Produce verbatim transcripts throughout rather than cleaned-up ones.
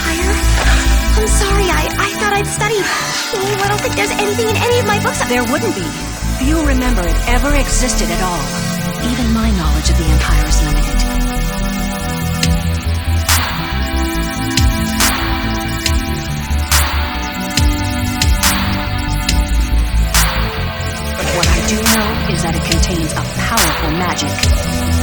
empire? I'm sorry, I, I thought I'd studied. Oh, I don't think there's anything in any of my books. There wouldn't be. Few remember it ever existed at all. Even my knowledge of the empire is limited. What I do know is that it contains a powerful magic.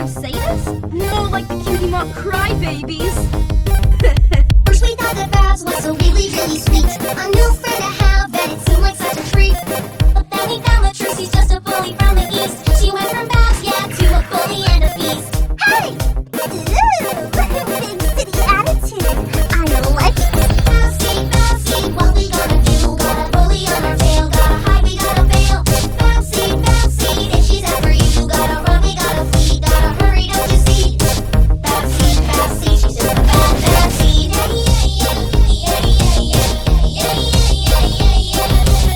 Crusaders? No, like the Cutie Mark Crybabies. First we thought that Babs was so really, really sweet. A new friend to have, and it seemed like such a treat. But then we found the truth, she's just a bully from the east. She went from Babs, yeah, to a bully and a beast. Hey! Ooh, big city attitude. I like it. Bouncy, bouncy, what we gonna do? Got a bully on our tail, gotta hide, we gotta bail. Bouncy, bouncy, if she's after you, gotta run, we gotta flee, gotta hurry, don't you see? Bouncy, bouncy, she's just a bad, bad seed. Yeah, yeah, yeah, yeah, yeah, yeah, yeah, yeah, yeah,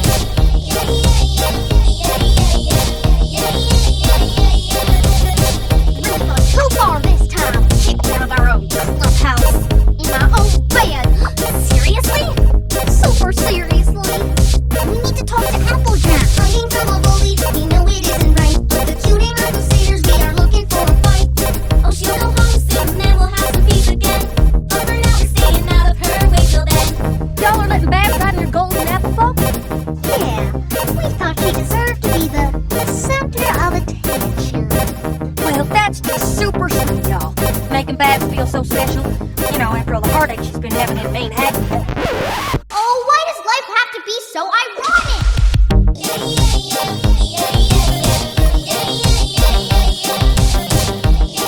Really gone too far this time. Kicked out of our own clubhouse. In my own bed. Seriously? Super seriously? We need to talk to Applejack. hiding from a bully, we know it isn't right. The Cutie Mark Crusaders, we are looking for a fight. Oh, she'll go home soon, then we'll have some peace again. But for now, we're staying out of her way till then. Y'all are letting Babs ride in her golden apple boat? Yeah, we thought he deserved to be the center of attention. Well, that's just super sweet, y'all. Making Babs feel so special. You know, after all the heartache she's been having in Manhattan. Oh, why does life have to be so ironic? Yeah, yeah, yeah, yeah, yeah, yeah, yeah, yeah, yeah, yeah, yeah,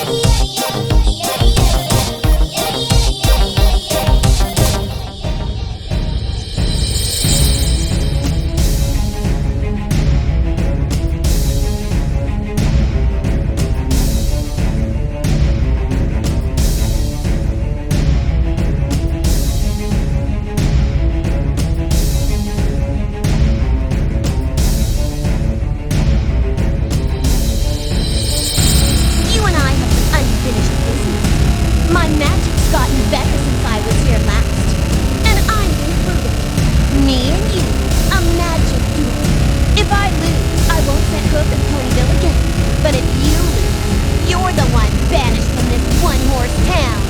You and I have some unfinished business. My magic's gotten better since I was here last. And I'm included. Me and you, a magic duel. If I lose, I won't set Hoof and Ponyville again. But if you lose, you're the one banished from this one-horse town.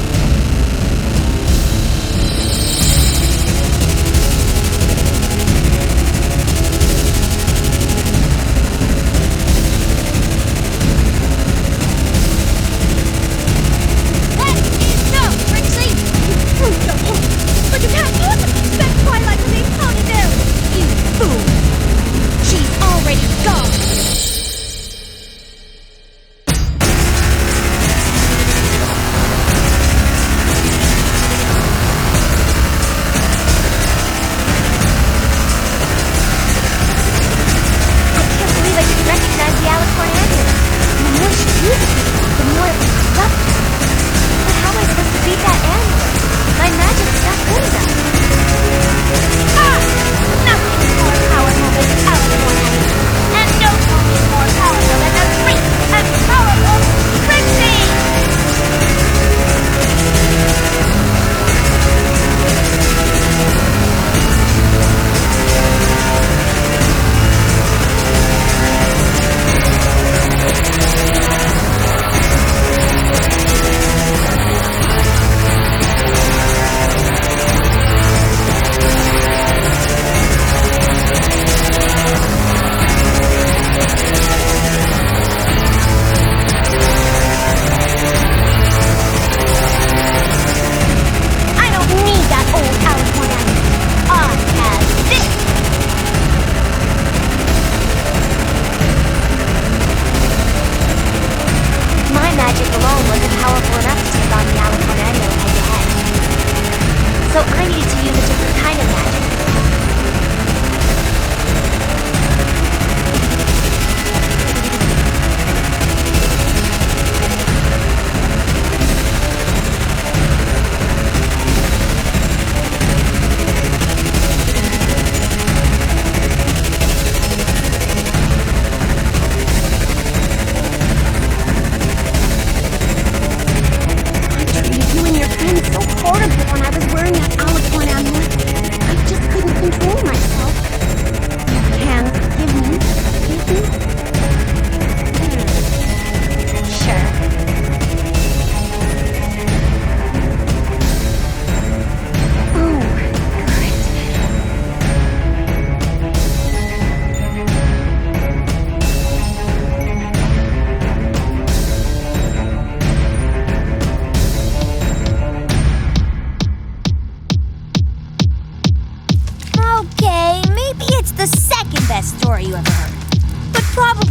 That is no, Trixie!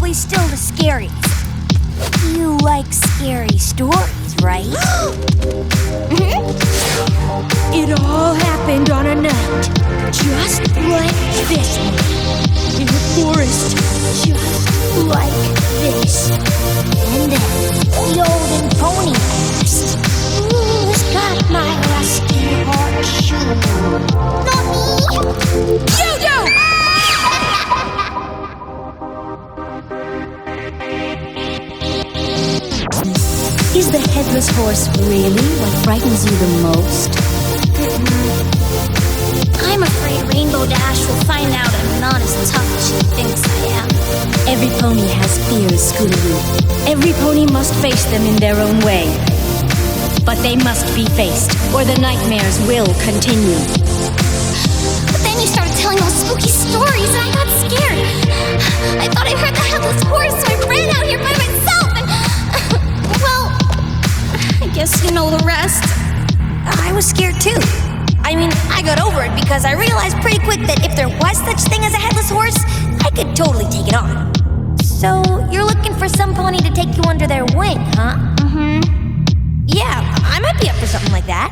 probably still the scariest. You like scary stories, right? Mm-hmm. It all happened on a night, just like this one, in a forest, just like this. And then the olden pony asked, "Who's got my rusty horseshoe?" Not me! You do! Is the headless horse really what frightens you the most? I'm afraid Rainbow Dash will find out I'm not as tough as she thinks I am. Every pony has fears, Scootaloo. Every pony must face them in their own way. But they must be faced, or the nightmares will continue. But then you started telling those spooky stories and I got scared. I thought I heard the headless horse, so I ran out here by myself and... well, I guess you know the rest. I was scared too. I mean, I got over it because I realized pretty quick that if there was such thing as a headless horse, I could totally take it on. So, you're looking for some pony to take you under their wing, huh? Mm-hmm. Yeah, I might be up for something like that.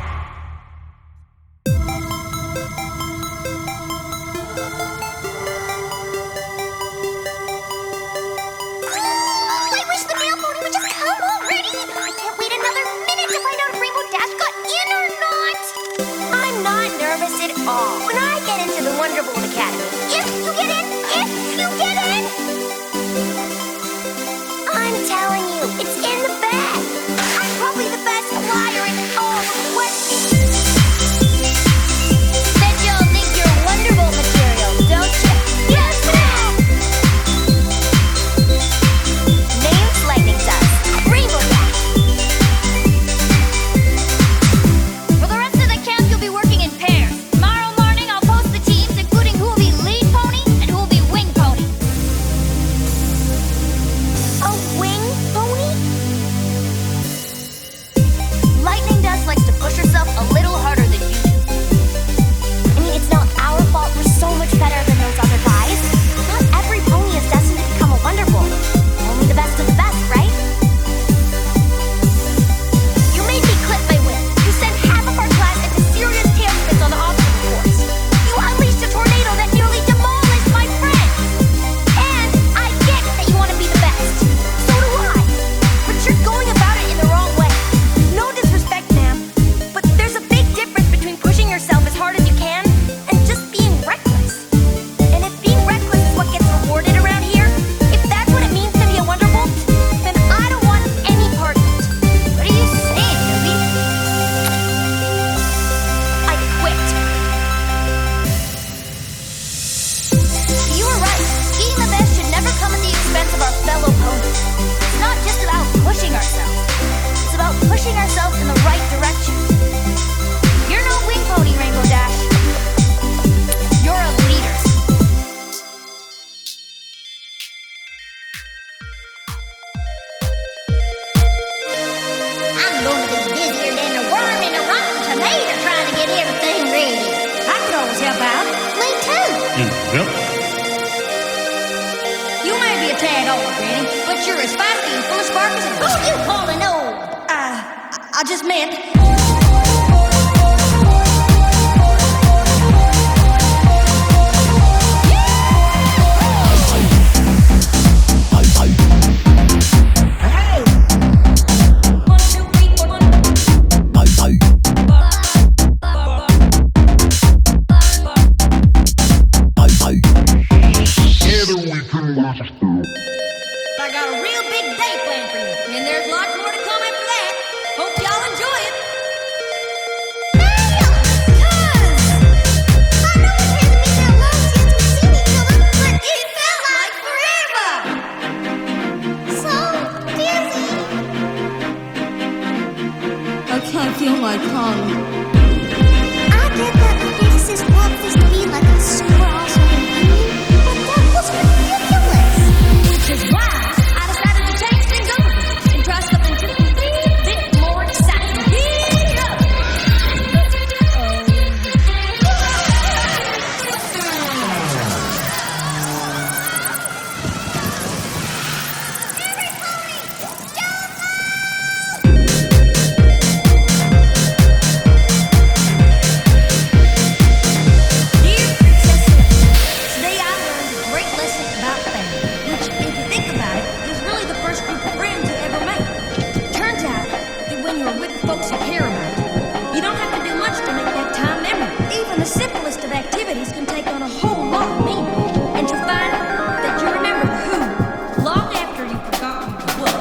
I wish the male pony would just come already. I can't wait another minute to find out if Rainbow Dash got in or not. I'm not nervous at all. When I get into the Wonderbolt Academy, If you get in, if you get in. I'm telling you, it's in the bag. I'm probably the best flyer in all of West. Bet y'all think you're Wonderbolt material, don't you? Yes, ma'am. Name's Lightning Dust. Rainbow Dash. For the rest of the camp, you'll be working in pairs. Tomorrow morning, I'll post the teams, including who will be lead pony and who will be wing pony. A wing pony? Lightning Dust likes to push herself a little harder than you do. I mean, it's not our fault we're so much better than those other guys. Not every pony is destined to become a Wonderbolt. Only the best of the best, right? You made me clip my whip. You sent half of our class into serious tailspins on the obstacle course. You unleashed a tornado that nearly demolished my friends. And I get that you want to be the best. So do I. But you're going about it in the wrong way. No disrespect, ma'am, but there's a big difference between pushing yourself as hard as you can and just being reckless. And if being reckless is what gets rewarded around here, if that's what it means to be a Wonderbolt, then I don't want any part of it. What are you saying, Newbie? I quit. You were right. Being the best should never come at the expense of our fellow ponies. It's not just about pushing ourselves. It's about pushing ourselves in the right direction. You're no wing pony, Rainbow Dash. You're a leader. I'm going to be busier than a worm in a rotten tomato trying to get everything ready. I could always help out. Me too. Yep. You might be a tad old, Granny, but you're as feisty and full of spark as a Who you calling old? Uh, I- I just meant. I got a real big day planned for you, and there's lots more to come after that. Hope y'all enjoy it. I can't feel my tongue. I get that the physicists want this to be like a super awesome reunion, but that was ridiculous. Which is why I decided to change things up and try something just a little bit more exciting. Giddy up! folks you care about. You don't have to do much to make that time memorable. Even the simplest of activities can take on a whole lot of meaning. And you'll find that you remember the who long after you've forgotten the what.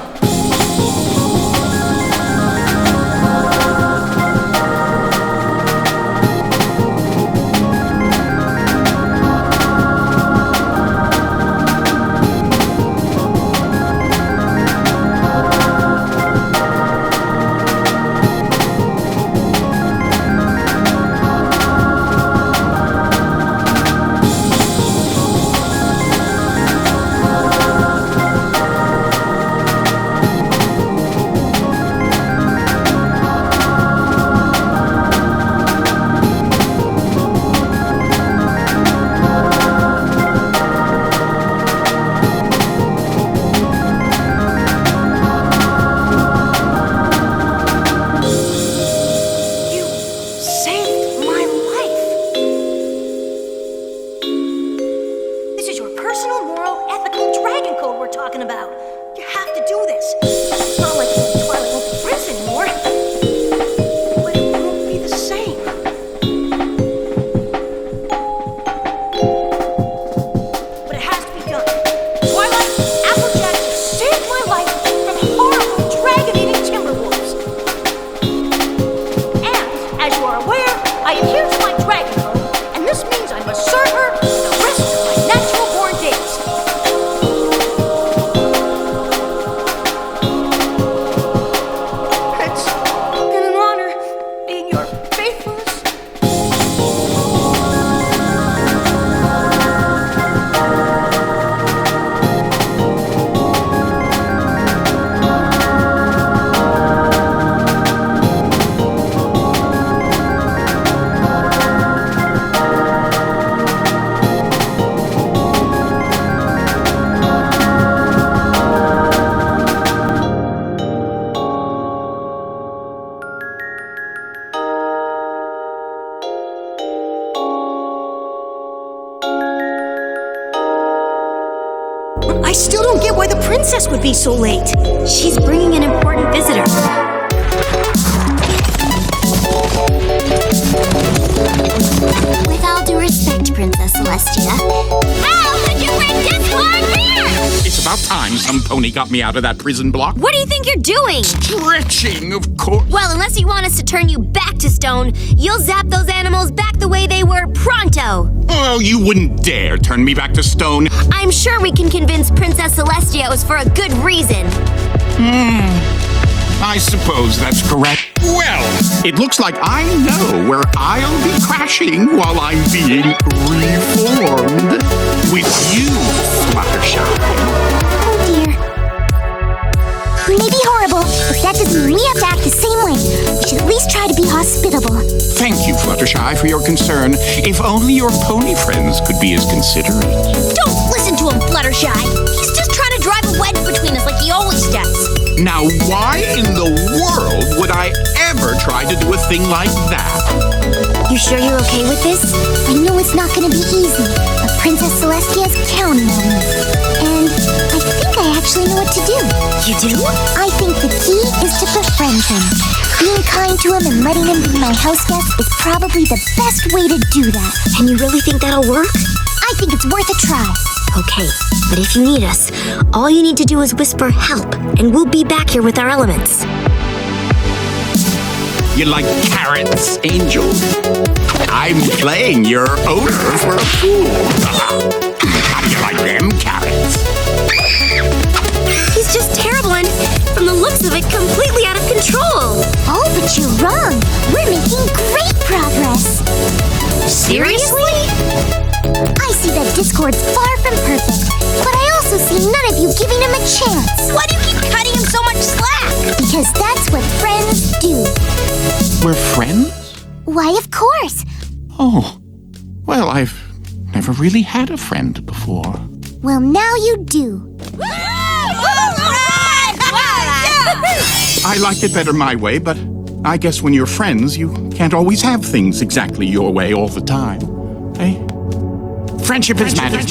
I still don't get why the princess would be so late. She's bringing an important visitor. With all due respect, Princess Celestia. How did you bring Discord here? It's about time some pony got me out of that prison block. What do you think you're doing? Stretching, of course. Well, unless you want us to turn you back to stone, you'll zap those animals back the way they were pronto. Oh, you wouldn't dare turn me back to stone. I'm sure we can convince Princess Celestia it was for a good reason. I suppose that's correct. Well, it looks like I know where I'll be crashing while I'm being reformed. With you, Fluttershy. Oh dear. We may be horrible, but that doesn't mean we have to act the same way. We should at least try to be hospitable. Thank you, Fluttershy, for your concern. If only your pony friends could be as considerate. Don't listen to him, Fluttershy. He's just trying to drive a wedge between us like he always does. Now, why in the world would I ever try to do a thing like that? You sure you're okay with this? I know it's not gonna be easy, but Princess Celestia's counting on me. And I think I actually know what to do. You do? I think the key is to befriend him. Being kind to him and letting him be my house guest is probably the best way to do that. And you really think that'll work? I think it's worth a try. Okay, but if you need us, all you need to do is whisper help, and we'll be back here with our elements. You like carrots, Angel? I'm playing your owner for a fool. How do you like them carrots? He's just terrible and, from the looks of it, completely out of control. Oh, but you're wrong. We're making great progress. Seriously? I see that Discord's far from perfect, but I also see none of you giving him a chance. Why do you keep cutting him so much slack? Because that's what friends do. We're friends? Why, of course. Oh, well, I've never really had a friend before. Well, now you do. I liked it better my way, but I guess when you're friends, you can't always have things exactly your way all the time. Eh? Friendship is magic.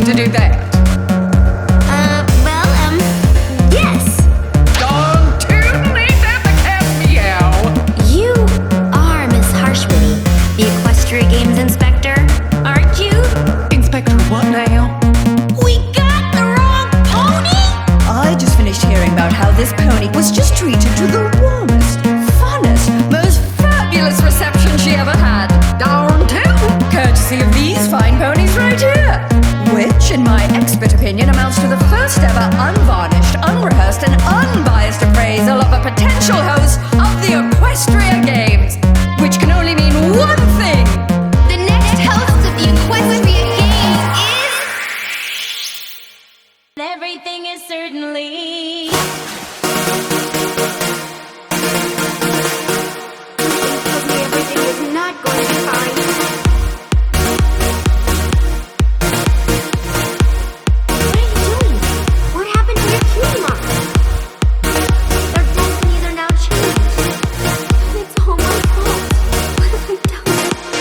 to do that? Uh, well, um, yes. Don't totally that the cat meow. You are Miss Harshwitty, the Equestria Games Inspector, aren't you? Inspector what now? We got the wrong pony? I just finished hearing about how this pony was just treated to the warmest, funnest, most fabulous reception she ever had. Darn too! Courtesy of these fine ponies right here. Which, in my expert opinion, amounts to the first ever unvarnished, unrehearsed, and unbiased appraisal of a potential host of the Equestria Games. Which can only mean one thing. The next host of the Equestria Games is... Everything is certainly. Everything is not going to be fine. What are you doing? What happened to your cutie mark? Their destinies are now changed. It's all my fault. What have I done?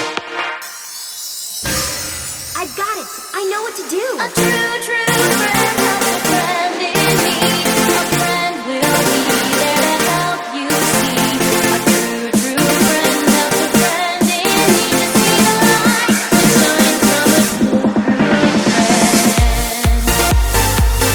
I've got it. I know what to do. A true, true friend helps a friend in need. A friend will be there to help you see. A true, true friend helps a friend in need to see the light that shines from a true, true friend.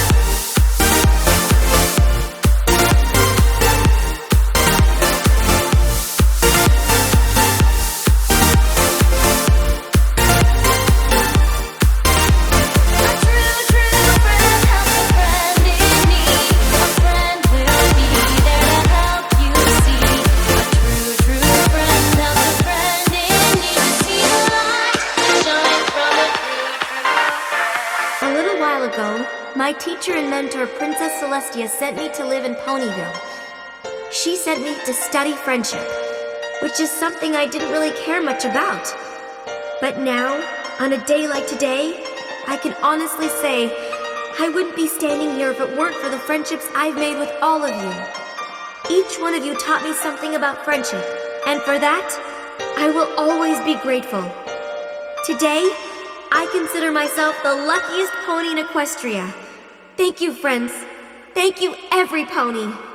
A true, true friend helps a friend in need. A friend will be there to help you see. A true, true friend helps a friend in need to see the light that shines from a true, true friend. A little while ago, my teacher and mentor, Princess Celestia, sent me to live in Ponyville. She sent me to study friendship, which is something I didn't really care much about. But now, on a day like today, I can honestly say I wouldn't be standing here if it weren't for the friendships I've made with all of you. Each one of you taught me something about friendship, and for that, I will always be grateful. Today, I consider myself the luckiest pony in Equestria. Thank you, friends. Thank you, every pony.